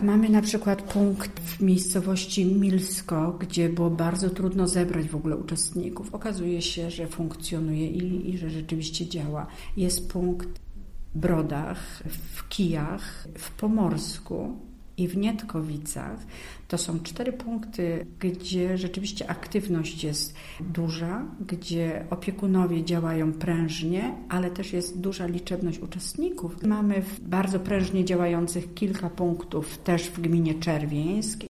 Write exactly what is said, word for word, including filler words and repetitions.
mamy na przykład punkt w miejscowości Milsko, gdzie było bardzo trudno zebrać w ogóle uczestników. Okazuje się, że funkcjonuje i, i że rzeczywiście działa. Jest punkt w Brodach, w Kijach, w Pomorsku i w Nietkowicach. To są cztery punkty, gdzie rzeczywiście aktywność jest duża, gdzie opiekunowie działają prężnie, ale też jest duża liczebność uczestników. Mamy bardzo prężnie działających kilka punktów też w gminie Czerwieńsk.